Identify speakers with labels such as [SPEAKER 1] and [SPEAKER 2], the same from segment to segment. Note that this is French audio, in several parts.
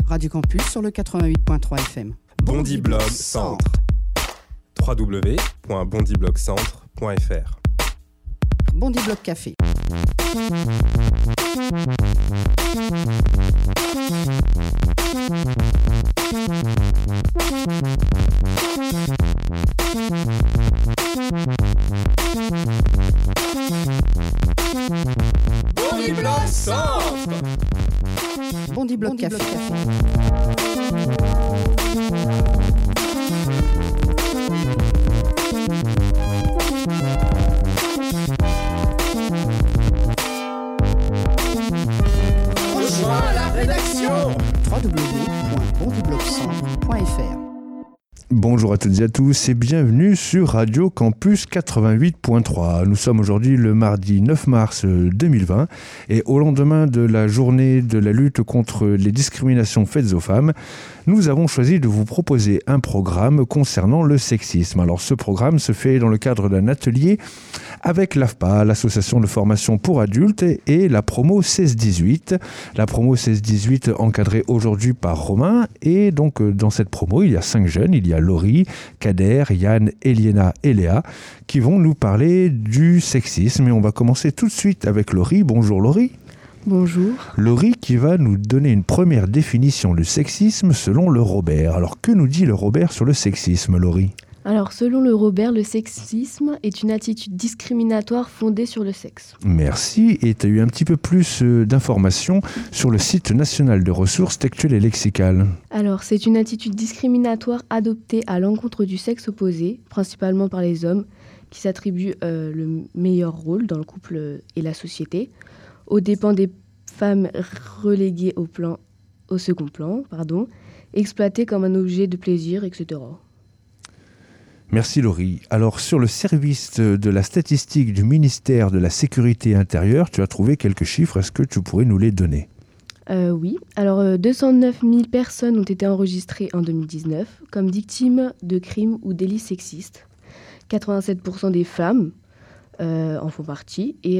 [SPEAKER 1] Radio Campus sur le 88.3 FM.
[SPEAKER 2] Bondiblog Centre. www.bondiblogcentre.fr.
[SPEAKER 1] Bondiblog Café.
[SPEAKER 2] Bondiblog Centre.
[SPEAKER 1] Bondiblog Café.
[SPEAKER 2] Rejoins la rédaction.
[SPEAKER 1] www.bondiblogcentre.fr.
[SPEAKER 3] Bonjour à toutes et à tous et bienvenue sur Radio Campus 88.3. Nous sommes aujourd'hui le mardi 9 mars 2020 et au lendemain de la journée de la lutte contre les discriminations faites aux femmes, nous avons choisi de vous proposer un programme concernant le sexisme. Alors ce programme se fait dans le cadre d'un atelier avec l'AFPA, l'association de formation pour adultes, et la promo 16-18. La promo 16-18 encadrée aujourd'hui par Romain. Et donc dans cette promo, il y a 5 jeunes. Il y a Laurie, Kader, Yann, Eliena et Léa qui vont nous parler du sexisme. Et on va commencer tout de suite avec Laurie. Bonjour Laurie.
[SPEAKER 4] Bonjour.
[SPEAKER 3] Laurie qui va nous donner une première définition du sexisme selon le Robert. Alors que nous dit le Robert sur le sexisme, Laurie ?
[SPEAKER 4] Alors, selon le Robert, le sexisme est une attitude discriminatoire fondée sur le sexe.
[SPEAKER 3] Merci. Et tu as eu un petit peu plus d'informations sur le site national de ressources textuelles et lexicales.
[SPEAKER 4] Alors, c'est une attitude discriminatoire adoptée à l'encontre du sexe opposé, principalement par les hommes, qui s'attribuent le meilleur rôle dans le couple et la société, aux dépens des femmes reléguées au second plan, exploitées comme un objet de plaisir, etc.
[SPEAKER 3] Merci Laurie. Alors sur le service de la statistique du ministère de la Sécurité intérieure, tu as trouvé quelques chiffres, est-ce que tu pourrais nous les donner ?
[SPEAKER 4] Oui. Alors 209 000 personnes ont été enregistrées en 2019 comme victimes de crimes ou délits sexistes. 87% des femmes en font partie et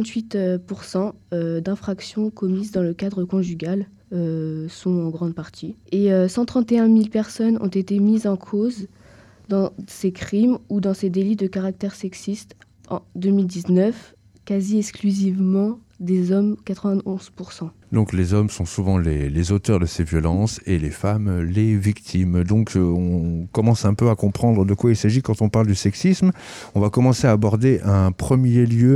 [SPEAKER 4] 68% d'infractions commises dans le cadre conjugal sont en grande partie. Et 131 000 personnes ont été mises en cause dans ces crimes ou dans ces délits de caractère sexiste en 2019, quasi exclusivement des hommes, 91%.
[SPEAKER 3] Donc les hommes sont souvent les auteurs de ces violences et les femmes les victimes. Donc on commence un peu à comprendre de quoi il s'agit quand on parle du sexisme. On va commencer à aborder un premier lieu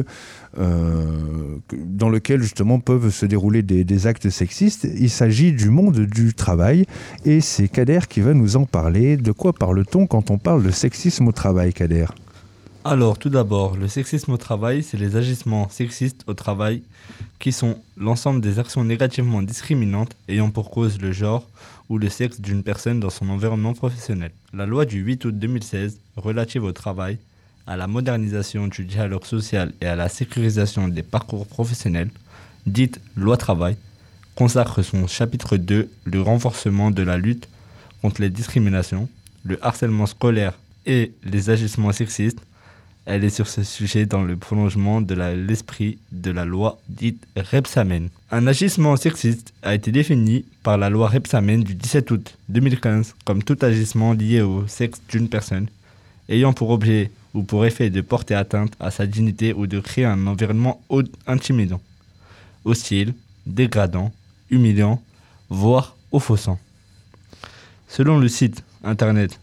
[SPEAKER 3] dans lequel justement peuvent se dérouler des actes sexistes. Il s'agit du monde du travail et c'est Kader qui va nous en parler. De quoi parle-t-on quand on parle de sexisme au travail, Kader ?
[SPEAKER 5] Alors, tout d'abord, le sexisme au travail, c'est les agissements sexistes au travail qui sont l'ensemble des actions négativement discriminantes ayant pour cause le genre ou le sexe d'une personne dans son environnement professionnel. La loi du 8 août 2016 relative au travail, à la modernisation du dialogue social et à la sécurisation des parcours professionnels, dite loi travail, consacre son chapitre 2, le renforcement de la lutte contre les discriminations, le harcèlement scolaire et les agissements sexistes. Elle est sur ce sujet dans le prolongement de l'esprit de la loi dite Rebsamen. Un agissement sexiste a été défini par la loi Rebsamen du 17 août 2015 comme tout agissement lié au sexe d'une personne, ayant pour objet ou pour effet de porter atteinte à sa dignité ou de créer un environnement intimidant, hostile, dégradant, humiliant, voire offensant. Selon le site internet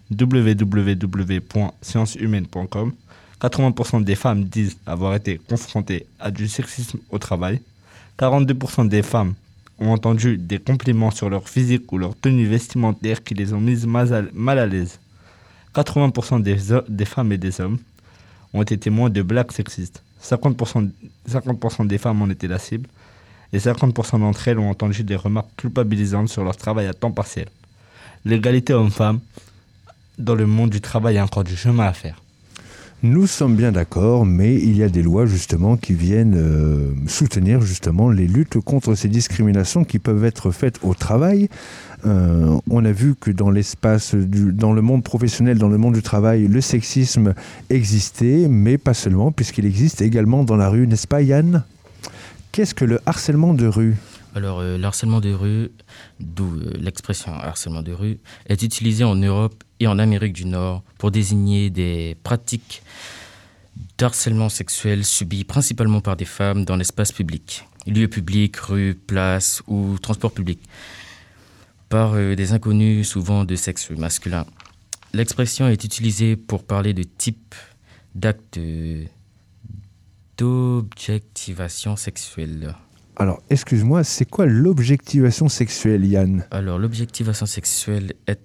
[SPEAKER 5] www.sciencehumaine.com, 80% des femmes disent avoir été confrontées à du sexisme au travail. 42% des femmes ont entendu des compliments sur leur physique ou leur tenue vestimentaire qui les ont mises mal à l'aise. 80% des femmes et des hommes ont été témoins de blagues sexistes. 50% des femmes en étaient la cible. Et 50% d'entre elles ont entendu des remarques culpabilisantes sur leur travail à temps partiel. L'égalité homme-femme dans le monde du travail a encore du chemin à faire.
[SPEAKER 3] Nous sommes bien d'accord, mais il y a des lois justement qui viennent soutenir justement les luttes contre ces discriminations qui peuvent être faites au travail. On a vu que dans le monde professionnel, dans le monde du travail, le sexisme existait, mais pas seulement, puisqu'il existe également dans la rue, n'est-ce pas Yann ? Qu'est-ce que le harcèlement de rue ?
[SPEAKER 6] Alors, le harcèlement de rue, d'où l'expression harcèlement de rue, est utilisé en Europe et en Amérique du Nord pour désigner des pratiques d'harcèlement sexuel subies principalement par des femmes dans l'espace public, lieux publics, rues, places ou transports publics, par des inconnus souvent de sexe masculin. L'expression est utilisée pour parler de type d'actes d'objectivation sexuelle.
[SPEAKER 3] Alors, excuse-moi, c'est quoi l'objectivation sexuelle, Yann ?
[SPEAKER 6] Alors, l'objectivation sexuelle est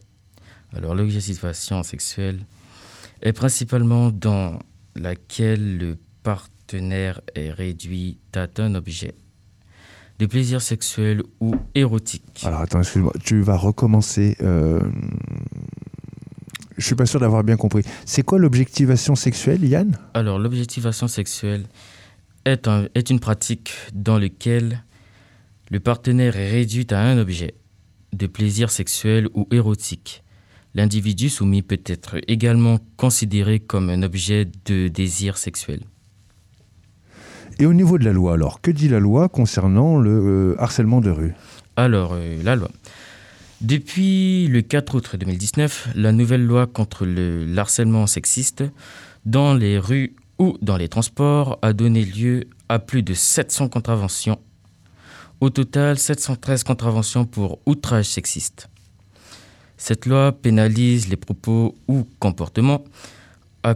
[SPEAKER 6] principalement dans laquelle le partenaire est réduit à un objet de plaisir sexuel ou érotique.
[SPEAKER 3] Alors, attends, excuse-moi, tu vas recommencer. Je suis pas sûr d'avoir bien compris. C'est quoi l'objectivation sexuelle, Yann ?
[SPEAKER 6] Alors, l'objectivation sexuelle est une pratique dans laquelle le partenaire est réduit à un objet de plaisir sexuel ou érotique. L'individu soumis peut être également considéré comme un objet de désir sexuel.
[SPEAKER 3] Et au niveau de la loi, alors, que dit la loi concernant le harcèlement de rue ?
[SPEAKER 6] Alors, la loi. Depuis le 4 août 2019, la nouvelle loi contre le harcèlement sexiste dans les rues ou dans les transports a donné lieu à plus de 700 contraventions. Au total, 713 contraventions pour outrage sexiste. Cette loi pénalise les propos ou comportements à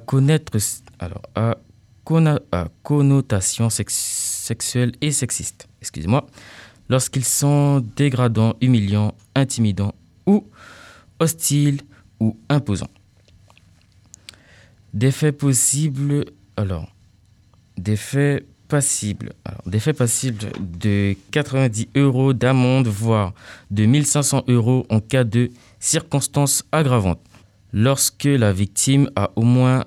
[SPEAKER 6] connotation sexuelle et sexiste, lorsqu'ils sont dégradants, humiliants, intimidants ou hostiles ou imposants. Des faits passibles de 90 € d'amende, voire de 1 500 € en cas de circonstances aggravantes, lorsque la victime a moins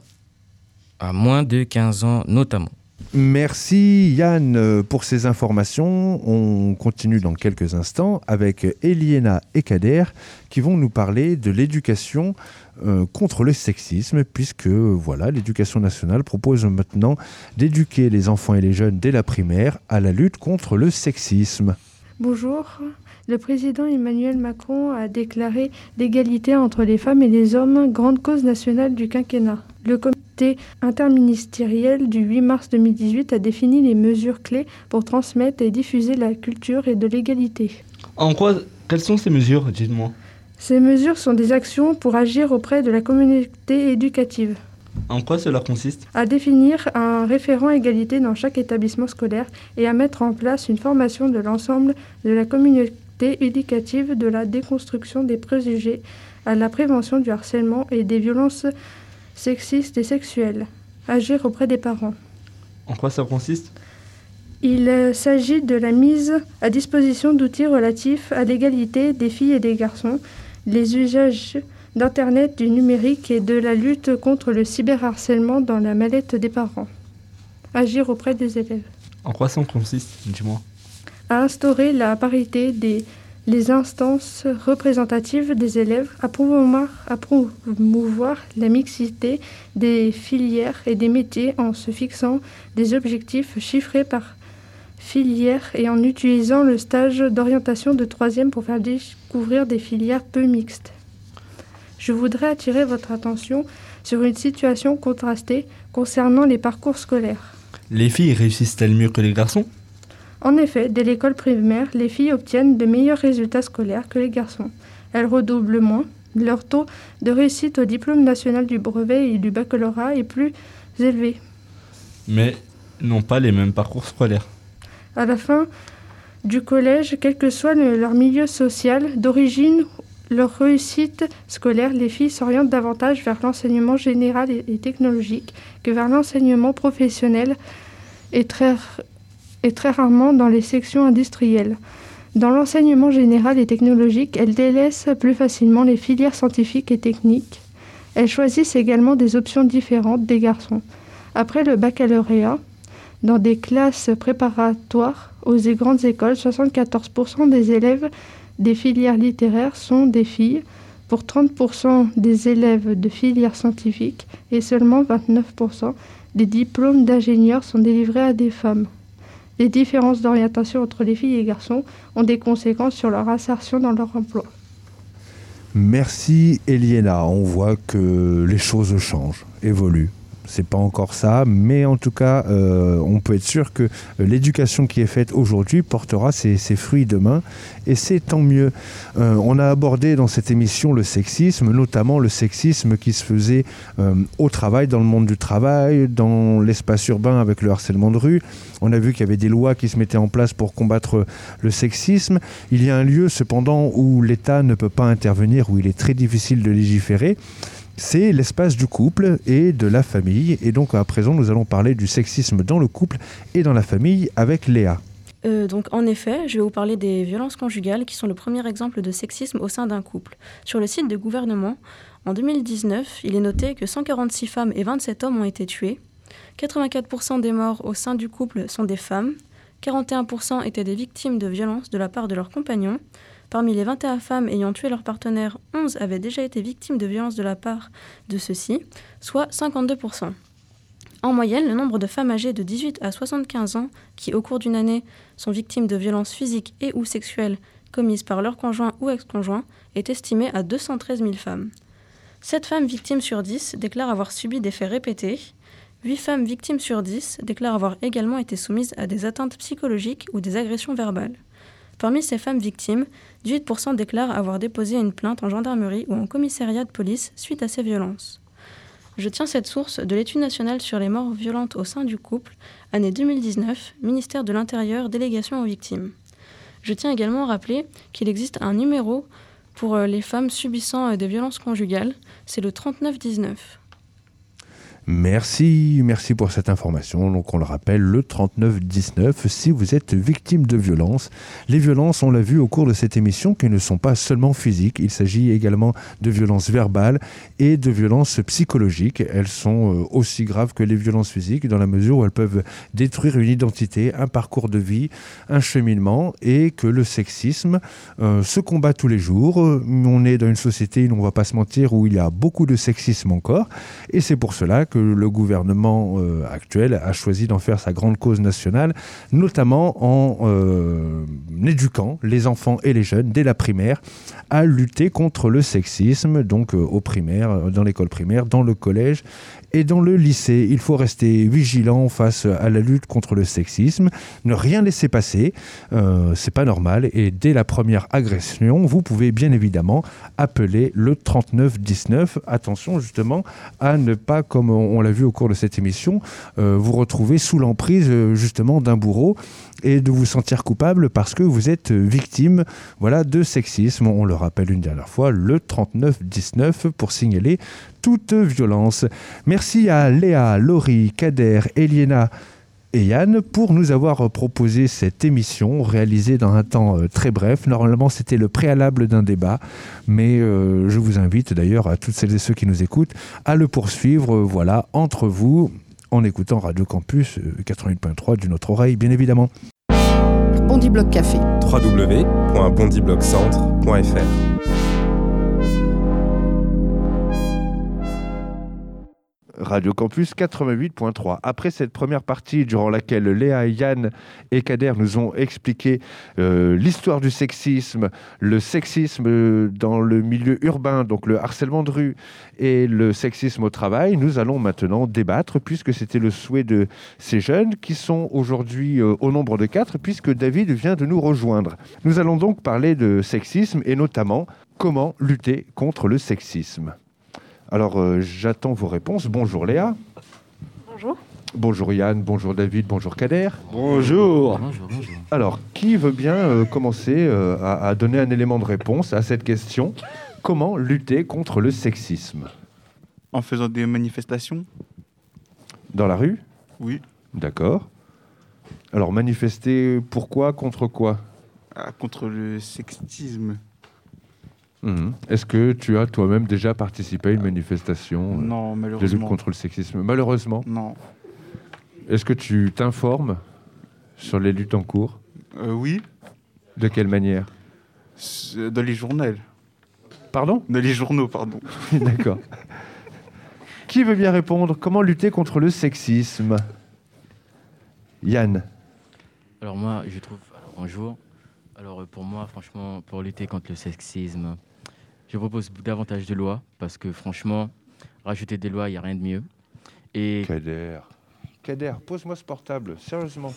[SPEAKER 6] de 15 ans notamment.
[SPEAKER 3] Merci Yann pour ces informations. On continue dans quelques instants avec Eliena et Kader qui vont nous parler de l'éducation contre le sexisme, puisque l'éducation nationale propose maintenant d'éduquer les enfants et les jeunes dès la primaire à la lutte contre le sexisme.
[SPEAKER 7] Bonjour. Le président Emmanuel Macron a déclaré l'égalité entre les femmes et les hommes grande cause nationale du quinquennat. Le comité interministériel du 8 mars 2018 a défini les mesures clés pour transmettre et diffuser la culture et de l'égalité.
[SPEAKER 5] Quelles sont ces mesures, dites-moi ?
[SPEAKER 7] Ces mesures sont des actions pour agir auprès de la communauté éducative.
[SPEAKER 5] En quoi cela consiste ?
[SPEAKER 7] À définir un référent égalité dans chaque établissement scolaire et à mettre en place une formation de l'ensemble de la communauté éducative de la déconstruction des préjugés à la prévention du harcèlement et des violences sexistes et sexuelles. Agir auprès des parents.
[SPEAKER 5] En quoi ça consiste ?
[SPEAKER 7] Il s'agit de la mise à disposition d'outils relatifs à l'égalité des filles et des garçons, les usages d'Internet, du numérique et de la lutte contre le cyberharcèlement dans la mallette des parents. Agir auprès des élèves.
[SPEAKER 5] En quoi ça consiste, dis-moi ?
[SPEAKER 7] À instaurer la parité les instances représentatives des élèves, à promouvoir la mixité des filières et des métiers en se fixant des objectifs chiffrés par filière et en utilisant le stage d'orientation de 3e pour faire découvrir des filières peu mixtes. Je voudrais attirer votre attention sur une situation contrastée concernant les parcours scolaires. Les
[SPEAKER 5] filles réussissent-elles mieux que les garçons ?
[SPEAKER 7] En effet, dès l'école primaire, les filles obtiennent de meilleurs résultats scolaires que les garçons. Elles redoublent moins. Leur taux de réussite au diplôme national du brevet et du baccalauréat est plus élevé.
[SPEAKER 5] Mais n'ont pas les mêmes parcours scolaires.
[SPEAKER 7] À la fin du collège, quel que soit leur milieu social, d'origine, leur réussite scolaire, les filles s'orientent davantage vers l'enseignement général et technologique que vers l'enseignement professionnel et très rarement dans les sections industrielles. Dans l'enseignement général et technologique, elles délaissent plus facilement les filières scientifiques et techniques. Elles choisissent également des options différentes des garçons. Après le baccalauréat, dans des classes préparatoires aux grandes écoles, 74% des élèves des filières littéraires sont des filles, pour 30% des élèves de filières scientifiques et seulement 29% des diplômes d'ingénieurs sont délivrés à des femmes. Les différences d'orientation entre les filles et les garçons ont des conséquences sur leur insertion dans leur emploi.
[SPEAKER 3] Merci Eliana, on voit que les choses changent, évoluent. C'est pas encore ça, mais en tout cas, on peut être sûr que l'éducation qui est faite aujourd'hui portera ses fruits demain, et c'est tant mieux. On a abordé dans cette émission le sexisme, notamment le sexisme qui se faisait au travail, dans le monde du travail, dans l'espace urbain avec le harcèlement de rue. On a vu qu'il y avait des lois qui se mettaient en place pour combattre le sexisme. Il y a un lieu cependant où l'État ne peut pas intervenir, où il est très difficile de légiférer. C'est l'espace du couple et de la famille. Et donc à présent, nous allons parler du sexisme dans le couple et dans la famille avec Léa.
[SPEAKER 8] Donc en effet, je vais vous parler des violences conjugales qui sont le premier exemple de sexisme au sein d'un couple. Sur le site de gouvernement, en 2019, il est noté que 146 femmes et 27 hommes ont été tués. 84% des morts au sein du couple sont des femmes. 41% étaient des victimes de violences de la part de leurs compagnons. Parmi les 21 femmes ayant tué leur partenaire, 11 avaient déjà été victimes de violences de la part de ceux-ci, soit 52%. En moyenne, le nombre de femmes âgées de 18 à 75 ans qui, au cours d'une année, sont victimes de violences physiques et ou sexuelles commises par leur conjoint ou ex-conjoint est estimé à 213 000 femmes. 7 femmes victimes sur 10 déclarent avoir subi des faits répétés. 8 femmes victimes sur 10 déclarent avoir également été soumises à des atteintes psychologiques ou des agressions verbales. Parmi ces femmes victimes, 18% déclarent avoir déposé une plainte en gendarmerie ou en commissariat de police suite à ces violences. Je tiens cette source de l'étude nationale sur les morts violentes au sein du couple, année 2019, ministère de l'Intérieur, délégation aux victimes. Je tiens également à rappeler qu'il existe un numéro pour les femmes subissant des violences conjugales, c'est le 3919.
[SPEAKER 3] Merci pour cette information. Donc on le rappelle, le 3919, si vous êtes victime de violences. Les violences, on l'a vu au cours de cette émission, qui ne sont pas seulement physiques. Il s'agit également de violences verbales et de violences psychologiques. Elles sont aussi graves que les violences physiques, dans la mesure où elles peuvent détruire une identité, un parcours de vie, un cheminement, et que le sexisme se combat tous les jours. On est dans une société, on ne va pas se mentir, où il y a beaucoup de sexisme encore, et c'est pour cela que le gouvernement actuel a choisi d'en faire sa grande cause nationale, notamment en éduquant les enfants et les jeunes dès la primaire à lutter contre le sexisme, donc au primaire, dans l'école primaire, dans le collège et dans le lycée. Il faut rester vigilant face à la lutte contre le sexisme, ne rien laisser passer, c'est pas normal, et dès la première agression, vous pouvez bien évidemment appeler le 3919. Attention justement à ne pas, comme on l'a vu au cours de cette émission, vous retrouver sous l'emprise justement d'un bourreau et de vous sentir coupable parce que vous êtes victime, voilà, de sexisme. On le rappelle une dernière fois, le 3919 pour signaler toute violence. Merci à Léa, Laurie, Kader, Eliana et Yann pour nous avoir proposé cette émission réalisée dans un temps très bref. Normalement, c'était le préalable d'un débat, mais je vous invite d'ailleurs à toutes celles et ceux qui nous écoutent à le poursuivre, voilà, entre vous, en écoutant Radio Campus 88.3 d'une autre oreille, bien évidemment.
[SPEAKER 1] Bondi Bloc Café.
[SPEAKER 2] www.bondiblogcentre.fr.
[SPEAKER 3] Radio Campus 88.3. Après cette première partie durant laquelle Léa, Yann et Kader nous ont expliqué l'histoire du sexisme, le sexisme dans le milieu urbain, donc le harcèlement de rue et le sexisme au travail, nous allons maintenant débattre, puisque c'était le souhait de ces jeunes qui sont aujourd'hui au nombre de 4, puisque David vient de nous rejoindre. Nous allons donc parler de sexisme et notamment comment lutter contre le sexisme. Alors, j'attends vos réponses. Bonjour Léa.
[SPEAKER 8] Bonjour.
[SPEAKER 3] Bonjour Yann, bonjour David, bonjour Kader.
[SPEAKER 9] Bonjour.
[SPEAKER 3] Alors, qui veut bien commencer à donner un élément de réponse à cette question ? Comment lutter contre le sexisme ?
[SPEAKER 9] En faisant des manifestations ?
[SPEAKER 3] Dans la rue ?
[SPEAKER 9] Oui.
[SPEAKER 3] D'accord. Alors, manifester pourquoi ? Contre quoi ?
[SPEAKER 9] Contre le sexisme.
[SPEAKER 3] Est-ce que tu as toi-même déjà participé à une manifestation
[SPEAKER 9] Non,
[SPEAKER 3] de
[SPEAKER 9] malheureusement.
[SPEAKER 3] lutte contre le sexisme ? Malheureusement.
[SPEAKER 9] Non.
[SPEAKER 3] Est-ce que tu t'informes sur les luttes en cours ?
[SPEAKER 9] Oui.
[SPEAKER 3] De quelle manière ?
[SPEAKER 9] Dans les journaux.
[SPEAKER 3] Pardon ?
[SPEAKER 9] Dans les journaux, pardon.
[SPEAKER 3] D'accord. Qui veut bien répondre ? Comment lutter contre le sexisme ? Yann.
[SPEAKER 6] Alors moi, je trouve... Alors, bonjour. Alors pour moi, franchement, pour lutter contre le sexisme, je propose davantage de lois parce que franchement, rajouter des lois, il n'y a rien de mieux. Et
[SPEAKER 3] Kader, pose-moi ce portable, sérieusement.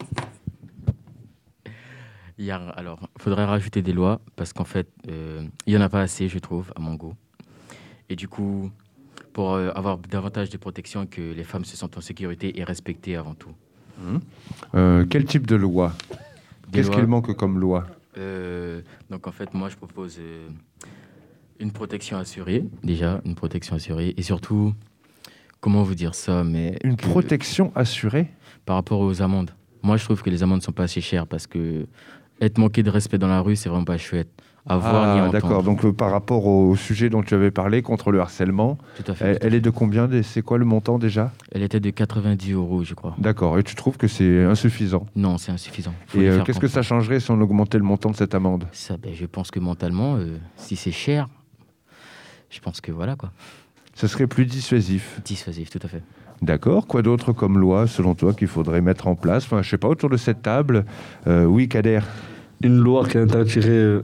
[SPEAKER 6] alors, il faudrait rajouter des lois parce qu'en fait, il n'y en a pas assez, je trouve, à mon goût. Et du coup, pour avoir davantage de protection, que les femmes se sentent en sécurité et respectées avant tout.
[SPEAKER 3] Quel type de loi? Qu'est-ce qu'il manque comme loi?
[SPEAKER 6] Donc en fait, moi, je propose une protection assurée, déjà, une protection assurée. Et surtout, comment vous dire ça, mais...
[SPEAKER 3] Une protection assurée?
[SPEAKER 6] Par rapport aux amendes. Moi, je trouve que les amendes ne sont pas assez chères parce que être manqué de respect dans la rue, c'est vraiment pas chouette. À voir ni à entendre.
[SPEAKER 3] D'accord, donc par rapport au sujet dont tu avais parlé, contre le harcèlement,
[SPEAKER 6] tout à fait,
[SPEAKER 3] elle est de combien? C'est quoi le montant déjà?
[SPEAKER 6] Elle était de 90 €, je crois.
[SPEAKER 3] D'accord, et tu trouves que c'est insuffisant?
[SPEAKER 6] Non, c'est insuffisant.
[SPEAKER 3] Et qu'est-ce que ça changerait si on augmentait le montant de cette amende?
[SPEAKER 6] Ça, je pense que mentalement, si c'est cher, je pense que voilà quoi.
[SPEAKER 3] Ce serait plus dissuasif?
[SPEAKER 6] Dissuasif, tout à fait.
[SPEAKER 3] D'accord. Quoi d'autre comme loi, selon toi, qu'il faudrait mettre en place? Enfin, je sais pas, autour de cette table. Oui, Kader.
[SPEAKER 10] Une loi qui interdirait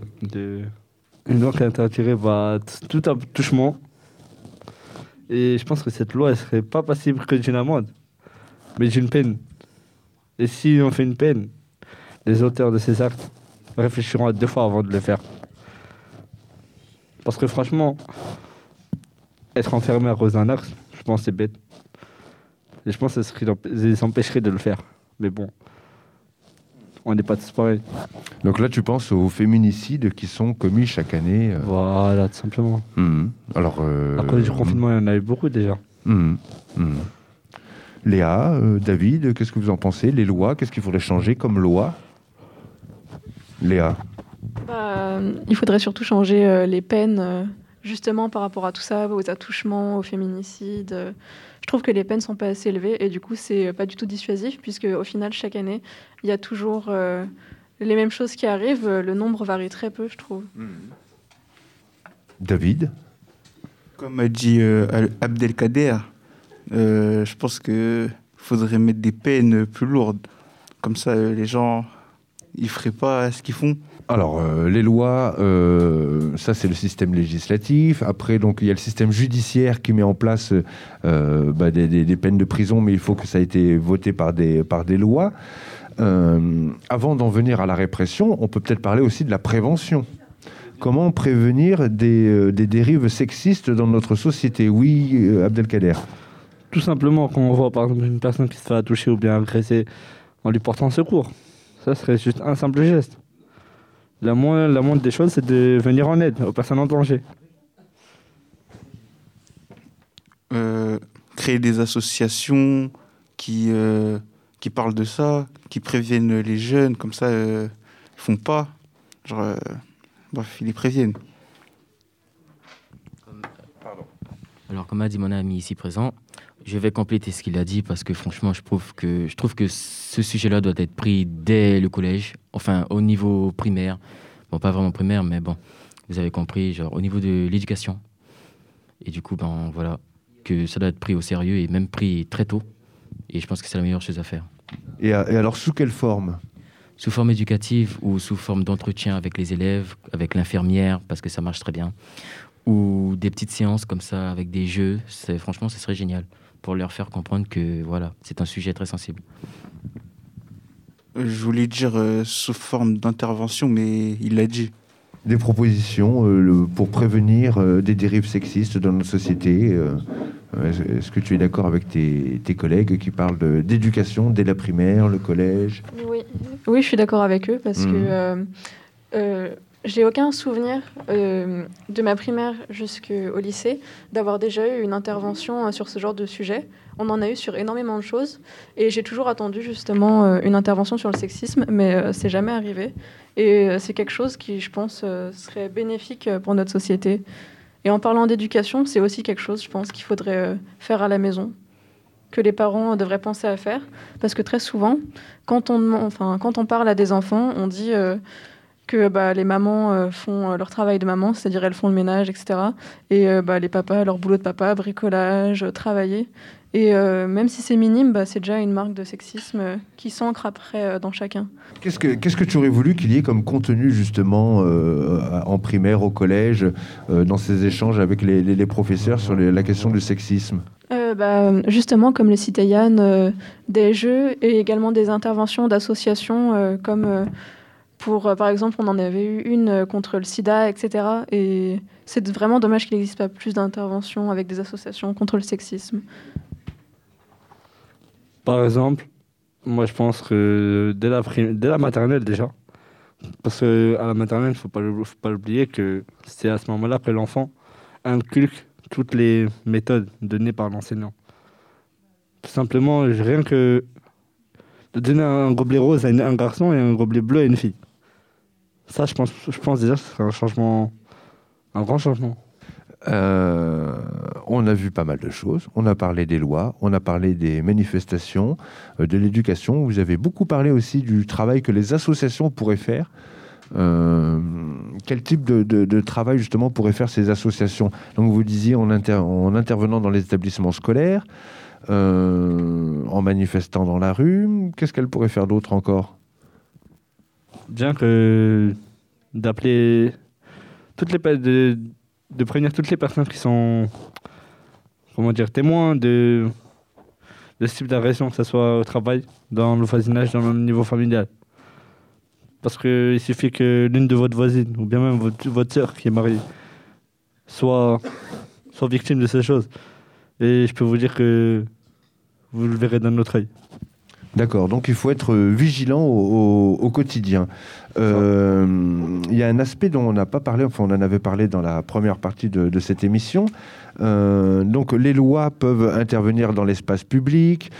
[SPEAKER 10] tout attouchement. Et je pense que cette loi, elle serait pas passible que d'une amende, mais d'une peine. Et si on fait une peine, les auteurs de ces actes réfléchiront à 2 fois avant de le faire. Parce que franchement, être enfermé à cause d'un acte, je pense que c'est bête. Et je pense que ça les empêcherait de le faire. Mais bon, on n'est pas tous pareils.
[SPEAKER 3] Donc là, tu penses aux féminicides qui sont commis chaque année
[SPEAKER 10] Voilà, tout simplement.
[SPEAKER 3] Alors,
[SPEAKER 10] à cause du confinement, il y en a eu beaucoup déjà.
[SPEAKER 3] Léa, David, qu'est-ce que vous en pensez? Les lois, qu'est-ce qu'il faudrait changer comme loi? Léa?
[SPEAKER 11] Il faudrait surtout changer les peines, justement par rapport à tout ça, aux attouchements, aux féminicides. Je trouve que les peines sont pas assez élevées et du coup, c'est pas du tout dissuasif puisque au final, chaque année, il y a toujours les mêmes choses qui arrivent. Le nombre varie très peu, je trouve.
[SPEAKER 3] David?
[SPEAKER 9] Comme a dit Abdelkader, je pense qu'il faudrait mettre des peines plus lourdes. Comme ça, les gens, ils feraient pas ce qu'ils font.
[SPEAKER 3] Alors, les lois, ça c'est le système législatif. Après, donc, il y a le système judiciaire qui met en place des peines de prison, mais il faut que ça ait été voté par des lois. Avant d'en venir à la répression, on peut peut-être parler aussi de la prévention. Comment prévenir des dérives sexistes dans notre société? Oui, Abdelkader.
[SPEAKER 10] Tout simplement, quand on voit par exemple une personne qui se fait toucher ou bien agresser, en lui portant secours. Ça serait juste un simple geste. La moindre des choses, c'est de venir en aide aux personnes en danger.
[SPEAKER 9] Créer des associations qui parlent de ça, qui préviennent les jeunes, comme ça, ils font pas. Bref, ils les préviennent.
[SPEAKER 6] Alors, comme a dit mon ami ici présent, je vais compléter ce qu'il a dit parce que franchement, je trouve que ce sujet-là doit être pris dès le collège, enfin au niveau primaire. Bon, pas vraiment primaire, mais bon, vous avez compris, genre au niveau de l'éducation. Et du coup, voilà, que ça doit être pris au sérieux et même pris très tôt. Et je pense que c'est la meilleure chose à faire.
[SPEAKER 3] Et alors, sous quelle forme?
[SPEAKER 6] Sous forme éducative ou sous forme d'entretien avec les élèves, avec l'infirmière, parce que ça marche très bien. Ou des petites séances comme ça, avec des jeux. Franchement, ce serait génial pour leur faire comprendre que voilà, c'est un sujet très sensible.
[SPEAKER 9] Je voulais dire sous forme d'intervention, mais il l'a dit.
[SPEAKER 3] Des propositions pour prévenir des dérives sexistes dans notre société. Est-ce que tu es d'accord avec tes collègues qui parlent d'éducation dès la primaire, le collège?
[SPEAKER 11] Oui, je suis d'accord avec eux parce que j'ai aucun souvenir de ma primaire jusqu'au lycée d'avoir déjà eu une intervention sur ce genre de sujet. On en a eu sur énormément de choses et j'ai toujours attendu justement une intervention sur le sexisme, mais c'est jamais arrivé. Et c'est quelque chose qui, je pense, serait bénéfique pour notre société. Et en parlant d'éducation, c'est aussi quelque chose, je pense, qu'il faudrait faire à la maison, que les parents devraient penser à faire. Parce que très souvent, quand on parle à des enfants, on dit que les mamans font leur travail de maman, c'est-à-dire elles font le ménage, etc. Et les papas, leur boulot de papa, bricolage, travailler. Et même si c'est minime, c'est déjà une marque de sexisme qui s'ancre après dans chacun.
[SPEAKER 3] Qu'est-ce que tu aurais voulu qu'il y ait comme contenu justement en primaire, au collège, dans ces échanges avec les professeurs sur la question du sexisme ?
[SPEAKER 11] Justement, comme le citait Yann, des jeux et également des interventions d'associations comme par exemple, on en avait eu une contre le sida, etc. Et c'est vraiment dommage qu'il n'existe pas plus d'interventions avec des associations contre le sexisme.
[SPEAKER 10] Par exemple, moi je pense que dès la maternelle déjà, parce qu'à la maternelle, il ne faut pas oublier que c'est à ce moment-là que l'enfant inculque toutes les méthodes données par l'enseignant. Tout simplement, rien que de donner un gobelet rose à un garçon et un gobelet bleu à une fille. Ça, je pense déjà que c'est un grand changement.
[SPEAKER 3] On a vu pas mal de choses. On a parlé des lois, on a parlé des manifestations, de l'éducation. Vous avez beaucoup parlé aussi du travail que les associations pourraient faire. Quel type de travail justement pourraient faire ces associations ? Donc vous disiez en intervenant dans les établissements scolaires, en manifestant dans la rue. Qu'est-ce qu'elles pourraient faire d'autre encore ?
[SPEAKER 10] Bien que d'appeler de prévenir toutes les personnes qui sont témoins de ce type d'agression, que ce soit au travail, dans le voisinage, dans le niveau familial. Parce qu'il suffit que l'une de votre voisine, ou bien même votre sœur qui est mariée, soit victime de ces choses. Et je peux vous dire que vous le verrez d'un autre œil.
[SPEAKER 3] D'accord, donc il faut être vigilant au quotidien. Il y a un aspect dont on n'a pas parlé, enfin on en avait parlé dans la première partie de cette émission. Donc les lois peuvent intervenir dans l'espace public.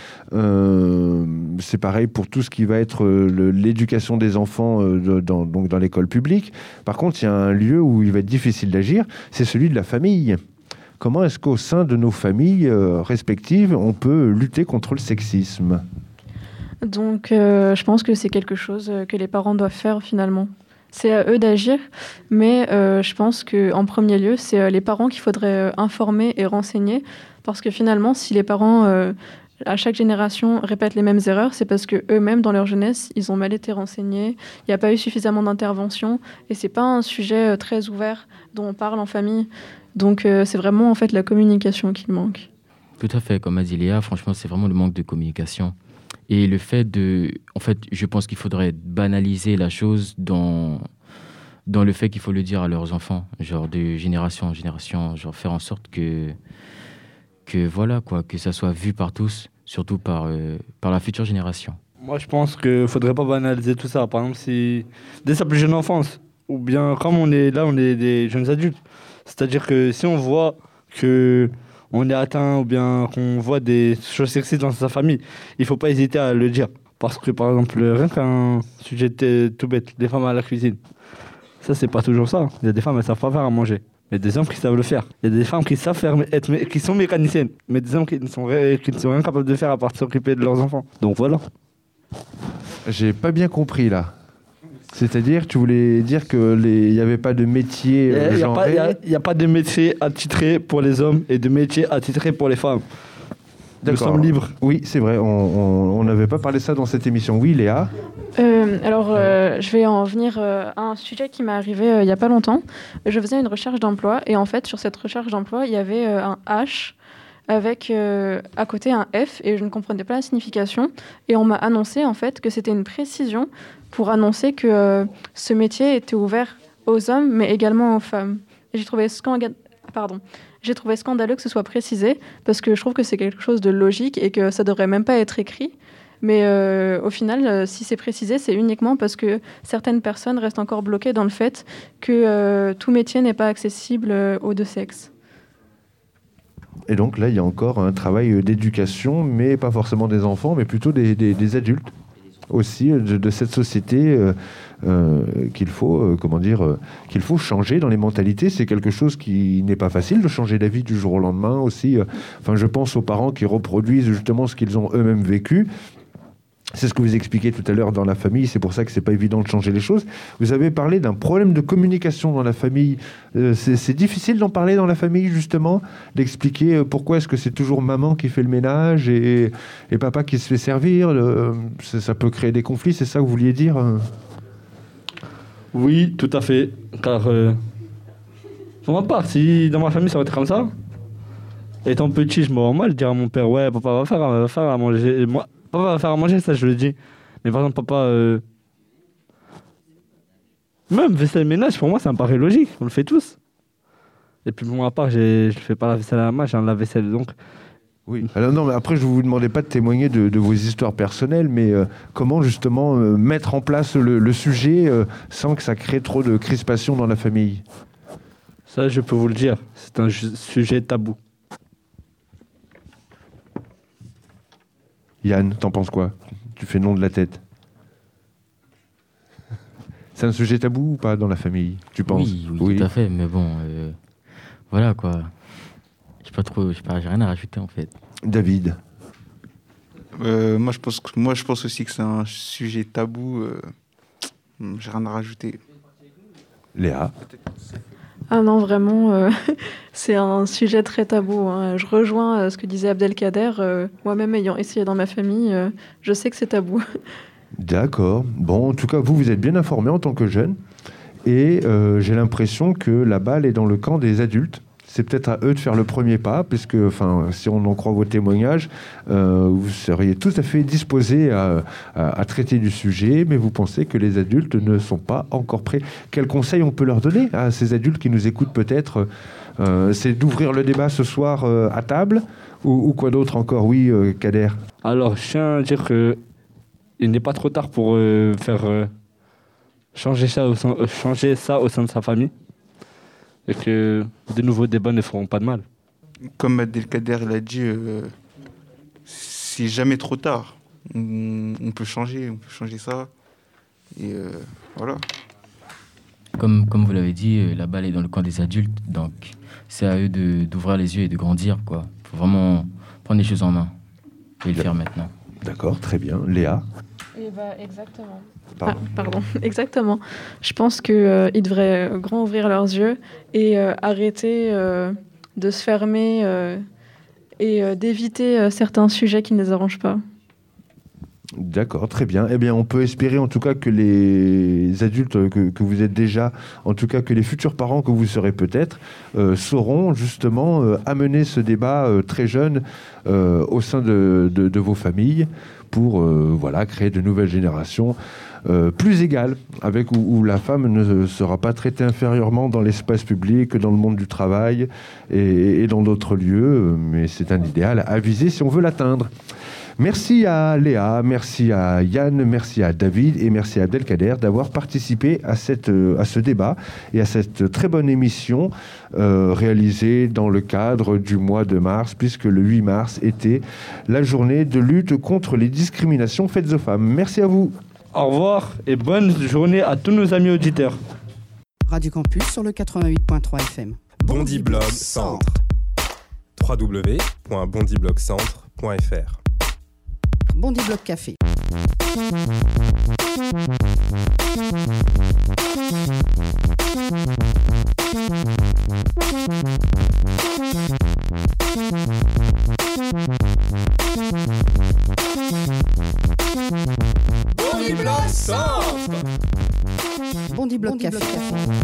[SPEAKER 3] C'est pareil pour tout ce qui va être l'éducation des enfants dans l'école publique. Par contre, il y a un lieu où il va être difficile d'agir, c'est celui de la famille. Comment est-ce qu'au sein de nos familles respectives, on peut lutter contre le sexisme ?
[SPEAKER 11] Donc, je pense que c'est quelque chose que les parents doivent faire finalement. C'est à eux d'agir, mais je pense qu'en premier lieu, c'est les parents qu'il faudrait informer et renseigner, parce que finalement, si les parents, à chaque génération, répètent les mêmes erreurs, c'est parce qu'eux-mêmes, dans leur jeunesse, ils ont mal été renseignés, il n'y a pas eu suffisamment d'intervention, et ce n'est pas un sujet très ouvert dont on parle en famille. Donc, c'est vraiment en fait la communication qui manque.
[SPEAKER 6] Tout à fait, comme a dit Léa, franchement, c'est vraiment le manque de communication. Et le fait je pense qu'il faudrait banaliser la chose dans le fait qu'il faut le dire à leurs enfants, genre de génération en génération, genre faire en sorte que voilà quoi, que ça soit vu par tous, surtout par la future génération.
[SPEAKER 10] Moi, je pense qu'il ne faudrait pas banaliser tout ça. Par exemple, si dès sa plus jeune enfance, ou bien comme on est des jeunes adultes, c'est-à-dire que si on voit que on est atteint ou bien qu'on voit des choses sexistes dans sa famille, il ne faut pas hésiter à le dire. Parce que, par exemple, rien qu'un sujet tout bête, des femmes à la cuisine, ça, c'est pas toujours ça. Il y a des femmes, elles ne savent pas faire à manger. Il y a des hommes qui savent le faire. Il y a des femmes qui savent faire, qui sont mécaniciennes, mais des hommes qui ne sont rien capables de faire à part s'occuper de leurs enfants. Donc voilà.
[SPEAKER 3] J'ai pas bien compris là. C'est-à-dire, tu voulais dire qu'il n'y avait pas de métier genré ?
[SPEAKER 10] Il n'y a pas de métier attitré pour les hommes et de métier attitré pour les femmes.
[SPEAKER 3] D'accord.
[SPEAKER 10] Nous sommes libres.
[SPEAKER 3] Oui, c'est vrai, on n'avait pas parlé de ça dans cette émission. Oui, Léa ?
[SPEAKER 11] Je vais en venir à un sujet qui m'est arrivé il n'y a pas longtemps. Je faisais une recherche d'emploi et en fait, sur cette recherche d'emploi, il y avait un H avec à côté un F et je ne comprenais pas la signification. Et on m'a annoncé en fait que c'était une précision pour annoncer que ce métier était ouvert aux hommes mais également aux femmes. Et j'ai trouvé scandaleux que ce soit précisé parce que je trouve que c'est quelque chose de logique et que ça devrait même pas être écrit. Mais au final, si c'est précisé, c'est uniquement parce que certaines personnes restent encore bloquées dans le fait que tout métier n'est pas accessible aux deux sexes.
[SPEAKER 3] Et donc là, il y a encore un travail d'éducation, mais pas forcément des enfants, mais plutôt des adultes aussi de cette société qu'il faut changer dans les mentalités. C'est quelque chose qui n'est pas facile de changer d'avis du jour au lendemain aussi. Je pense aux parents qui reproduisent justement ce qu'ils ont eux-mêmes vécu. C'est ce que vous expliquiez tout à l'heure dans la famille, c'est pour ça que c'est pas évident de changer les choses. Vous avez parlé d'un problème de communication dans la famille. C'est difficile d'en parler dans la famille, justement, d'expliquer pourquoi est-ce que c'est toujours maman qui fait le ménage et papa qui se fait servir. Ça peut créer des conflits, c'est ça que vous vouliez dire?
[SPEAKER 10] Oui, tout à fait. Car, pour ma part, si dans ma famille ça va être comme ça, étant petit, je me rends mal de dire à mon père, ouais, papa va faire à manger. Moi, papa va faire à manger, ça je le dis. Mais par exemple, papa... Même vaisselle ménage, pour moi, ça me paraît logique. On le fait tous. Et puis pour ma part, je ne fais pas la vaisselle à la main, j'ai un lave-vaisselle. Donc...
[SPEAKER 3] Oui. Alors non, mais après, je ne vous demandais pas de témoigner de vos histoires personnelles, mais comment justement mettre en place le sujet sans que ça crée trop de crispation dans la famille?
[SPEAKER 10] Ça, je peux vous le dire. C'est un sujet tabou.
[SPEAKER 3] Yann, t'en penses quoi? Tu fais non de la tête. C'est un sujet tabou ou pas dans la famille, tu penses?
[SPEAKER 6] Oui, tout à fait, mais bon, voilà quoi. J'ai rien à rajouter en fait.
[SPEAKER 3] David?
[SPEAKER 9] Moi, je pense aussi que c'est un sujet tabou. J'ai rien à rajouter.
[SPEAKER 3] Léa?
[SPEAKER 11] Ah non, vraiment, c'est un sujet très tabou. Hein. Je rejoins ce que disait Abdelkader. Moi-même, ayant essayé dans ma famille, je sais que c'est tabou.
[SPEAKER 3] D'accord. Bon, en tout cas, vous êtes bien informé en tant que jeune. Et j'ai l'impression que la balle est dans le camp des adultes. C'est peut-être à eux de faire le premier pas, puisque, si on en croit vos témoignages, vous seriez tout à fait disposés à traiter du sujet, mais vous pensez que les adultes ne sont pas encore prêts. Quel conseil on peut leur donner à ces adultes qui nous écoutent peut-être? C'est d'ouvrir le débat ce soir à table ou quoi d'autre encore? Oui, Kader.
[SPEAKER 10] Alors, je tiens à dire qu'il n'est pas trop tard pour faire changer ça au sein de sa famille. Et que de nouveaux débats ne feront pas de mal.
[SPEAKER 9] Comme Abdelkader l'a dit, c'est jamais trop tard. On peut changer ça. Et voilà.
[SPEAKER 6] Comme vous l'avez dit, la balle est dans le camp des adultes, donc c'est à eux d'ouvrir les yeux et de grandir, quoi. Faut vraiment prendre les choses en main et le faire maintenant.
[SPEAKER 3] D'accord, très bien. Léa?
[SPEAKER 11] Exactement.
[SPEAKER 3] Pardon.
[SPEAKER 11] Exactement. Je pense qu'ils devraient grand ouvrir leurs yeux et arrêter de se fermer et d'éviter certains sujets qui ne les arrangent pas.
[SPEAKER 3] D'accord, très bien. Eh bien, on peut espérer en tout cas que les adultes que vous êtes déjà, en tout cas que les futurs parents que vous serez peut-être, sauront justement amener ce débat très jeune au sein de vos familles pour créer de nouvelles générations plus égales, avec où la femme ne sera pas traitée inférieurement dans l'espace public, dans le monde du travail et dans d'autres lieux, mais c'est un idéal à viser si on veut l'atteindre. Merci à Léa, merci à Yann, merci à David et merci à Abdelkader d'avoir participé à ce débat et à cette très bonne émission réalisée dans le cadre du mois de mars, puisque le 8 mars était la journée de lutte contre les discriminations faites aux femmes. Merci à vous.
[SPEAKER 10] Au revoir et bonne journée à tous nos amis auditeurs.
[SPEAKER 1] Radio Campus sur le 88.3 FM.
[SPEAKER 2] Bondi Blog Centre. www.bondiblogcentre.fr.
[SPEAKER 1] Bondi Blog Café.
[SPEAKER 2] Bondi Blog Centre.
[SPEAKER 1] Bondi Blog Café.